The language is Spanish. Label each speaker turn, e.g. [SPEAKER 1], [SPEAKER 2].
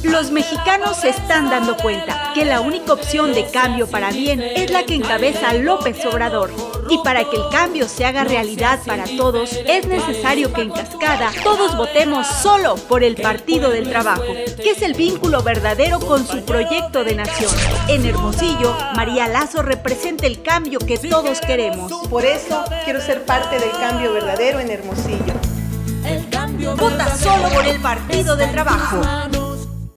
[SPEAKER 1] Los mexicanos se están dando cuenta que la única opción de cambio para bien es la que encabeza López Obrador. Y para que el cambio se haga realidad para todos, es necesario que en cascada todos votemos solo por el Partido del Trabajo, que es el vínculo verdadero con su proyecto de nación. En Hermosillo, María Lazo representa el cambio que todos queremos.
[SPEAKER 2] Por eso quiero ser parte del cambio verdadero en Hermosillo.
[SPEAKER 1] Vota solo por el Partido del Trabajo.